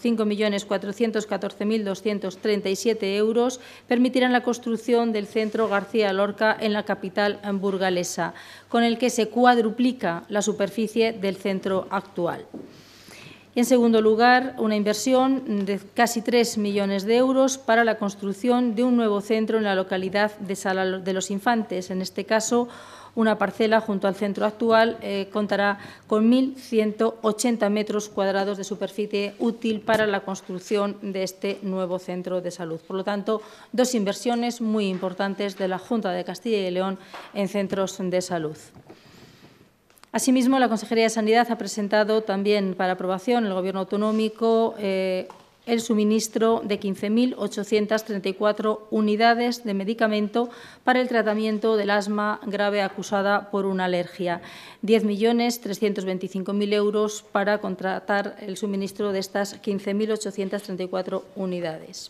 5.414.237 euros, permitirán la construcción del Centro García Lorca en la capital burgalesa, con el que se cuadruplica la superficie del centro actual. En segundo lugar, una inversión de casi 3 millones de euros para la construcción de un nuevo centro en la localidad de Sala de los Infantes. En este caso, una parcela junto al centro actual contará con 1.180 metros cuadrados de superficie útil para la construcción de este nuevo centro de salud. Por lo tanto, 2 inversiones muy importantes de la Junta de Castilla y León en centros de salud. Asimismo, la Consejería de Sanidad ha presentado también para aprobación en el Gobierno autonómico el suministro de 15.834 unidades de medicamento para el tratamiento del asma grave acusada por una alergia. 10.325.000 euros para contratar el suministro de estas 15.834 unidades.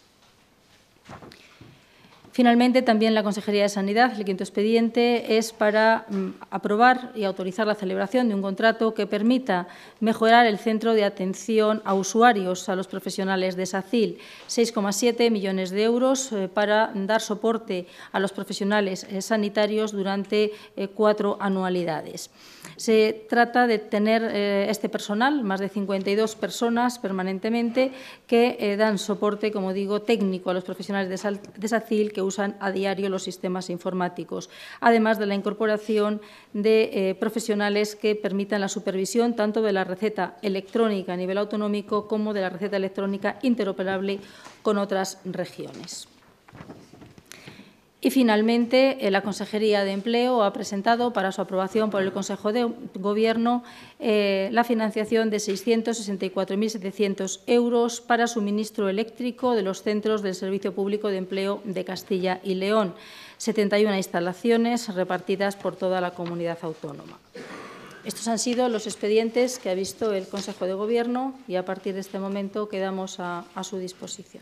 Finalmente, también la Consejería de Sanidad, el quinto expediente, es para aprobar y autorizar la celebración de un contrato que permita mejorar el centro de atención a usuarios, a los profesionales de SACIL, 6,7 millones de euros para dar soporte a los profesionales sanitarios durante 4 anualidades. Se trata de tener este personal, más de 52 personas permanentemente, que dan soporte, como digo, técnico a los profesionales de SACIL que usan a diario los sistemas informáticos, además de la incorporación de profesionales que permitan la supervisión tanto de la receta electrónica a nivel autonómico como de la receta electrónica interoperable con otras regiones. Y, finalmente, la Consejería de Empleo ha presentado para su aprobación por el Consejo de Gobierno la financiación de 664.700 euros para suministro eléctrico de los centros del Servicio Público de Empleo de Castilla y León, 71 instalaciones repartidas por toda la comunidad autónoma. Estos han sido los expedientes que ha visto el Consejo de Gobierno y, a partir de este momento, quedamos a su disposición.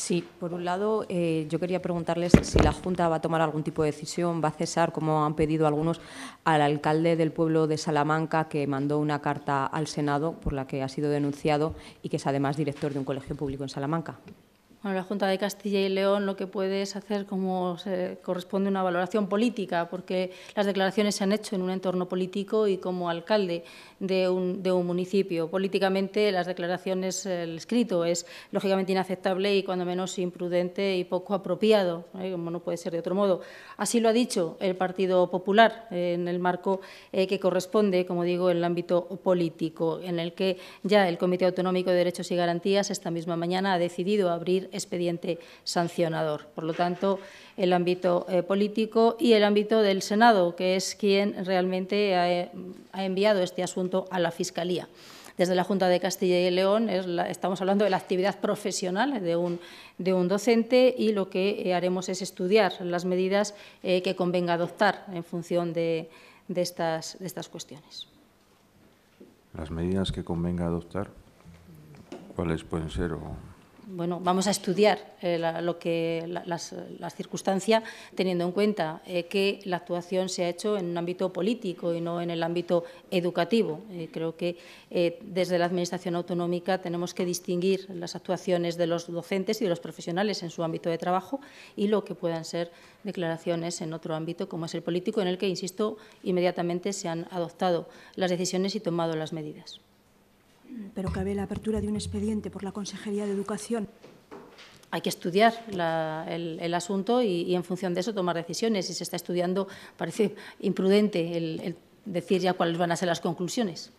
Sí, por un lado, yo quería preguntarles si la Junta va a tomar algún tipo de decisión, va a cesar, como han pedido algunos, al alcalde del pueblo de Salamanca, que mandó una carta al Senado por la que ha sido denunciado y que es además director de un colegio público en Salamanca. Bueno, la Junta de Castilla y León lo que puede es hacer como corresponde una valoración política, porque las declaraciones se han hecho en un entorno político y como alcalde de un municipio. Políticamente, las declaraciones, el escrito es lógicamente inaceptable y cuando menos imprudente y poco apropiado, como no puede ser de otro modo. Así lo ha dicho el Partido Popular en el marco que corresponde, como digo, en el ámbito político, en el que ya el Comité Autonómico de Derechos y Garantías esta misma mañana ha decidido abrir expediente sancionador. Por lo tanto, el ámbito político y el ámbito del Senado, que es quien realmente ha enviado este asunto a la Fiscalía. Desde la Junta de Castilla y León estamos hablando de la actividad profesional de un docente y lo que haremos es estudiar las medidas que convenga adoptar en función de estas cuestiones. ¿Las medidas que convenga adoptar, cuáles pueden ser? Bueno, vamos a estudiar las circunstancias, teniendo en cuenta que la actuación se ha hecho en un ámbito político y no en el ámbito educativo. Creo que desde la Administración autonómica tenemos que distinguir las actuaciones de los docentes y de los profesionales en su ámbito de trabajo y lo que puedan ser declaraciones en otro ámbito, como es el político, en el que, insisto, inmediatamente se han adoptado las decisiones y tomado las medidas. Pero cabe la apertura de un expediente por la Consejería de Educación. Hay que estudiar el asunto y en función de eso tomar decisiones. Si se está estudiando, parece imprudente el decir ya cuáles van a ser las conclusiones.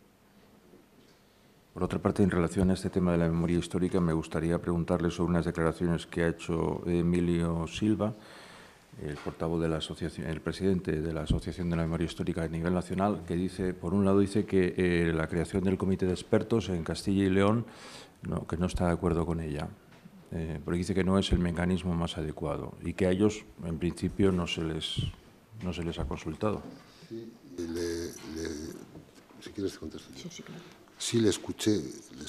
Por otra parte, en relación a este tema de la memoria histórica, me gustaría preguntarle sobre unas declaraciones que ha hecho Emilio Silva, el portavoz de la asociación, el presidente de la Asociación de la Memoria Histórica a nivel nacional, que dice, por un lado, dice que la creación del comité de expertos en Castilla y León, que no está de acuerdo con ella, porque dice que no es el mecanismo más adecuado y que a ellos, en principio, no se les ha consultado. Sí, si quieres te contesto yo. Sí, claro. Sí, le escuché,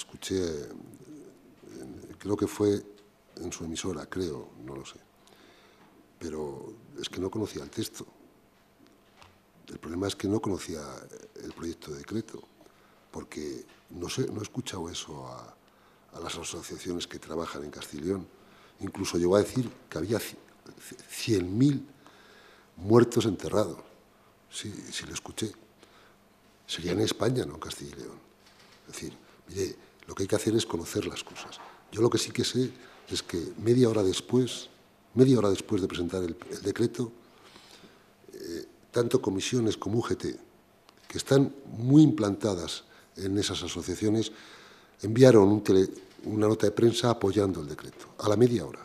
creo que fue en su emisora, creo, no lo sé. Pero es que no conocía el texto. El problema es que no conocía el proyecto de decreto, porque no he escuchado eso a las asociaciones que trabajan en Castilla y León. Incluso llegó a decir que había 100.000 muertos enterrados. Sí, sí lo escuché. Sería en España, no en Castilla y León. Es decir, mire, lo que hay que hacer es conocer las cosas. Yo lo que sí que sé es que media hora después de presentar el decreto, tanto comisiones como UGT, que están muy implantadas en esas asociaciones, enviaron una nota de prensa apoyando el decreto, a la media hora.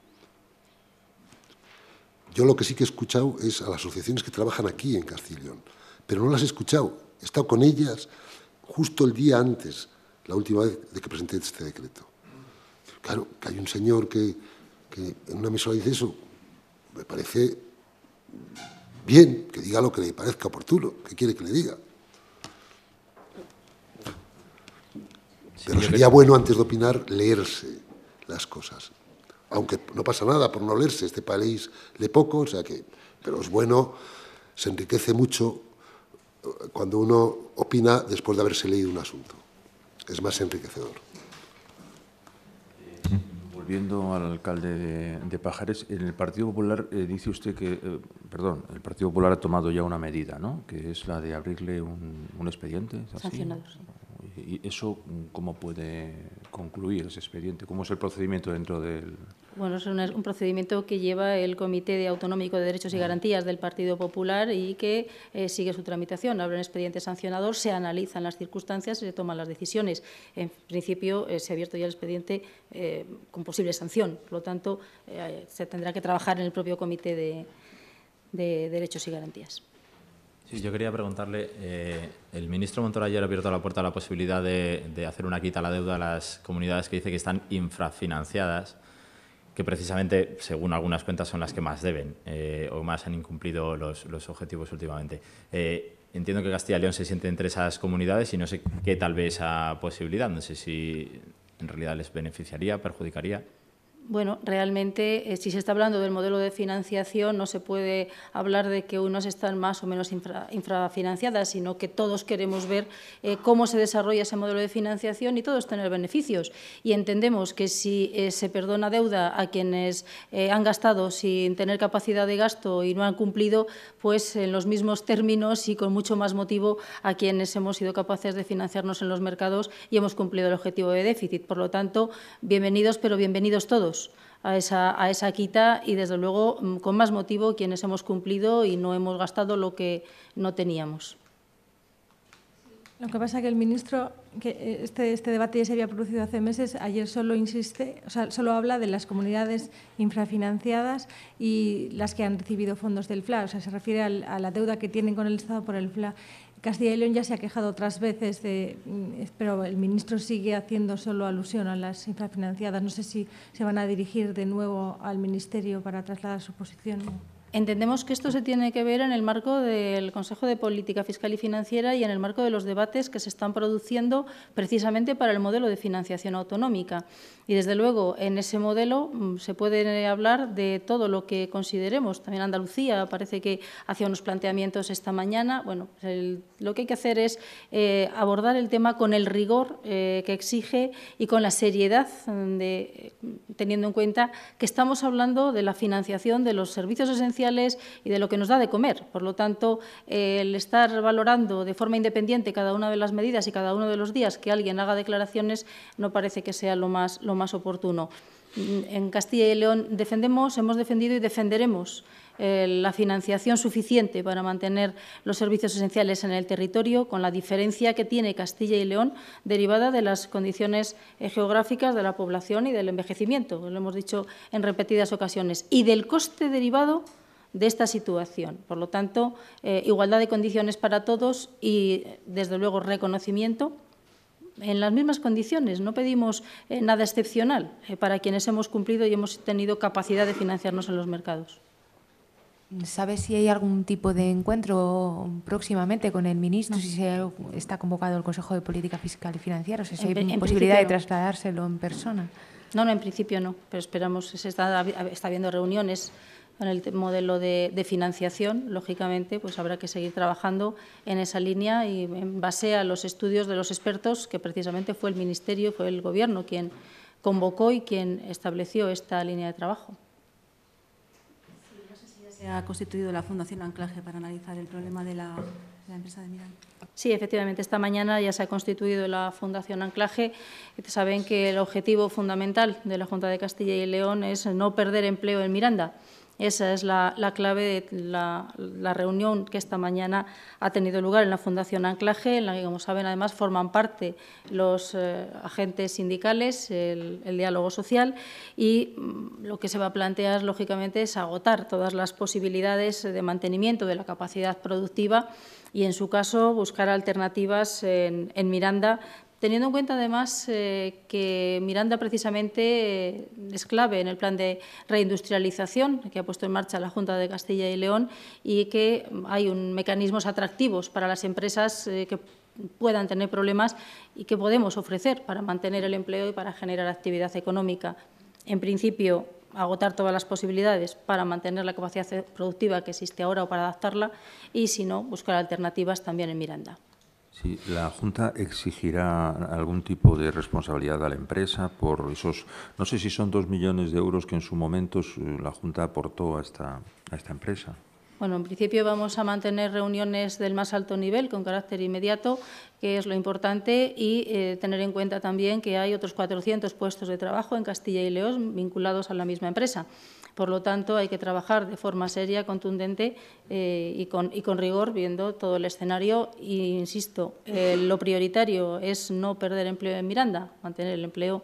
Yo lo que sí que he escuchado es a las asociaciones que trabajan aquí en Castilla y León, pero no las he escuchado. He estado con ellas justo el día antes, la última vez de que presenté este decreto. Claro, que hay un señor que en una emisora dice eso, me parece bien que diga lo que le parezca oportuno, que quiere que le diga. Pero sería bueno, antes de opinar, leerse las cosas. Aunque no pasa nada por no leerse, este país lee poco, o sea que, pero es bueno, se enriquece mucho cuando uno opina después de haberse leído un asunto. Es más enriquecedor. Volviendo al alcalde de Pajares, en el Partido Popular dice usted que, el Partido Popular ha tomado ya una medida, ¿no? Que es la de abrirle un expediente. ¿Es así? Sancionador, sí. ¿Y eso cómo puede concluir ese expediente? ¿Cómo es el procedimiento dentro del...? Bueno, es un procedimiento que lleva el Comité Autonómico de Derechos y Garantías del Partido Popular y que sigue su tramitación. Abre un expediente sancionador, se analizan las circunstancias y se toman las decisiones. En principio, se ha abierto ya el expediente con posible sanción. Por lo tanto, se tendrá que trabajar en el propio Comité de Derechos y Garantías. Sí, yo quería preguntarle, el ministro Montoro ayer ha abierto la puerta a la posibilidad de hacer una quita a la deuda a las comunidades que dice que están infrafinanciadas, que precisamente, según algunas cuentas, son las que más deben o más han incumplido los objetivos últimamente. Entiendo que Castilla y León se siente entre esas comunidades y no sé qué tal vez esa posibilidad. No sé si en realidad les beneficiaría, perjudicaría. Bueno, realmente, si se está hablando del modelo de financiación, no se puede hablar de que unos están más o menos infrafinanciadas, sino que todos queremos ver cómo se desarrolla ese modelo de financiación y todos tener beneficios. Y entendemos que si se perdona deuda a quienes han gastado sin tener capacidad de gasto y no han cumplido, pues en los mismos términos y con mucho más motivo a quienes hemos sido capaces de financiarnos en los mercados y hemos cumplido el objetivo de déficit. Por lo tanto, bienvenidos, pero bienvenidos todos a esa quita y, desde luego, con más motivo quienes hemos cumplido y no hemos gastado lo que no teníamos. Lo que pasa es que el ministro, que este debate ya se había producido hace meses, ayer solo insiste, o sea, solo habla de las comunidades infrafinanciadas y las que han recibido fondos del FLA, o sea, se refiere a la deuda que tienen con el Estado por el FLA. Castilla y León ya se ha quejado otras veces, pero el ministro sigue haciendo solo alusión a las infrafinanciadas. No sé si se van a dirigir de nuevo al Ministerio para trasladar su posición. Entendemos que esto se tiene que ver en el marco del Consejo de Política Fiscal y Financiera y en el marco de los debates que se están produciendo precisamente para el modelo de financiación autonómica. Y, desde luego, en ese modelo se puede hablar de todo lo que consideremos. También Andalucía parece que hacía unos planteamientos esta mañana. Bueno, lo que hay que hacer es abordar el tema con el rigor que exige y con la seriedad, teniendo en cuenta que estamos hablando de la financiación de los servicios esenciales y de lo que nos da de comer. Por lo tanto, el estar valorando de forma independiente cada una de las medidas y cada uno de los días que alguien haga declaraciones no parece que sea lo más oportuno. En Castilla y León hemos defendido y defenderemos la financiación suficiente para mantener los servicios esenciales en el territorio, con la diferencia que tiene Castilla y León derivada de las condiciones geográficas de la población y del envejecimiento, lo hemos dicho en repetidas ocasiones, y del coste derivado de esta situación. Por lo tanto, igualdad de condiciones para todos y, desde luego, reconocimiento en las mismas condiciones. No pedimos nada excepcional para quienes hemos cumplido y hemos tenido capacidad de financiarnos en los mercados. ¿Sabe si hay algún tipo de encuentro próximamente con el ministro, si se está convocado el Consejo de Política Fiscal y Financiera, o sea, si hay posibilidad de trasladárselo en persona? No, en principio no, pero esperamos, está habiendo reuniones con el modelo de financiación. Lógicamente, pues habrá que seguir trabajando en esa línea y en base a los estudios de los expertos, que precisamente fue el Ministerio, fue el Gobierno quien convocó y quien estableció esta línea de trabajo. Sí, no sé si ya se ha constituido la Fundación Anclaje para analizar el problema de la empresa de Miranda. Sí, efectivamente, esta mañana ya se ha constituido la Fundación Anclaje. Saben que el objetivo fundamental de la Junta de Castilla y León es no perder empleo en Miranda. Esa es la clave de la reunión que esta mañana ha tenido lugar en la Fundación Anclaje, en la que, como saben, además forman parte los agentes sindicales, el diálogo social, y lo que se va a plantear, lógicamente, es agotar todas las posibilidades de mantenimiento de la capacidad productiva y, en su caso, buscar alternativas en Miranda, teniendo en cuenta, además, que Miranda precisamente es clave en el plan de reindustrialización que ha puesto en marcha la Junta de Castilla y León y que hay mecanismos atractivos para las empresas que puedan tener problemas y que podemos ofrecer para mantener el empleo y para generar actividad económica. En principio, agotar todas las posibilidades para mantener la capacidad productiva que existe ahora o para adaptarla y, si no, buscar alternativas también en Miranda. Sí, la Junta exigirá algún tipo de responsabilidad a la empresa por esos, no sé si son 2 millones de euros que en su momento la Junta aportó a esta empresa. Bueno, en principio vamos a mantener reuniones del más alto nivel con carácter inmediato, que es lo importante, y tener en cuenta también que hay otros 400 puestos de trabajo en Castilla y León vinculados a la misma empresa. Por lo tanto, hay que trabajar de forma seria, contundente y con rigor, viendo todo el escenario. E, insisto, lo prioritario es no perder empleo en Miranda, mantener el empleo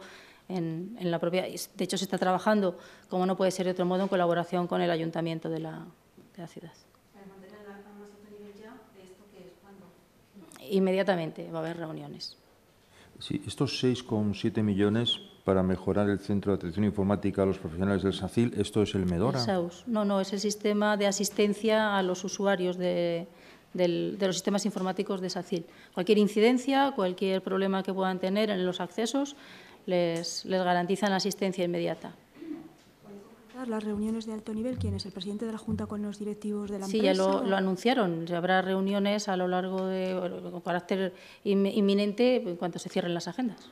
en la propia. De hecho, se está trabajando, como no puede ser de otro modo, en colaboración con el Ayuntamiento de la ciudad. ¿Para mantener al más alto nivel ya de esto que es cuándo? Inmediatamente va a haber reuniones. Sí, estos 6,7 millones para mejorar el centro de atención informática a los profesionales del SACIL, ¿esto es el Medora? El SAUS. No, es el sistema de asistencia a los usuarios de los sistemas informáticos de SACIL. Cualquier incidencia, cualquier problema que puedan tener en los accesos, les garantizan asistencia inmediata. realizar las reuniones de alto nivel? ¿Quién es? ¿El presidente de la Junta con los directivos de la empresa? Sí, ya lo anunciaron. Habrá reuniones a lo largo con carácter inminente en cuanto se cierren las agendas.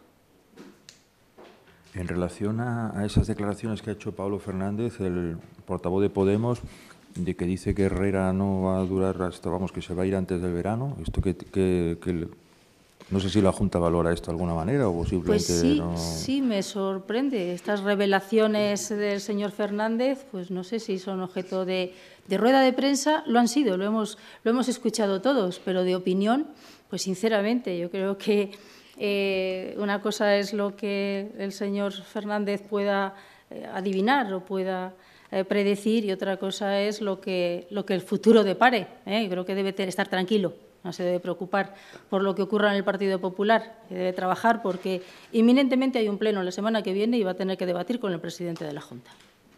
En relación a esas declaraciones que ha hecho Pablo Fernández, el portavoz de Podemos, de que dice que Herrera no va a durar hasta, vamos, que se va a ir antes del verano, esto no sé si la Junta valora esto de alguna manera o simplemente pues sí, no... sí, me sorprende. Estas revelaciones del señor Fernández, pues no sé si son objeto de rueda de prensa, lo han sido, lo hemos escuchado todos, pero de opinión, pues sinceramente, yo creo que una cosa es lo que el señor Fernández pueda adivinar o pueda predecir y otra cosa es lo que el futuro depare. Creo que debe estar tranquilo, no se debe preocupar por lo que ocurra en el Partido Popular, debe trabajar porque inminentemente hay un pleno la semana que viene y va a tener que debatir con el presidente de la Junta.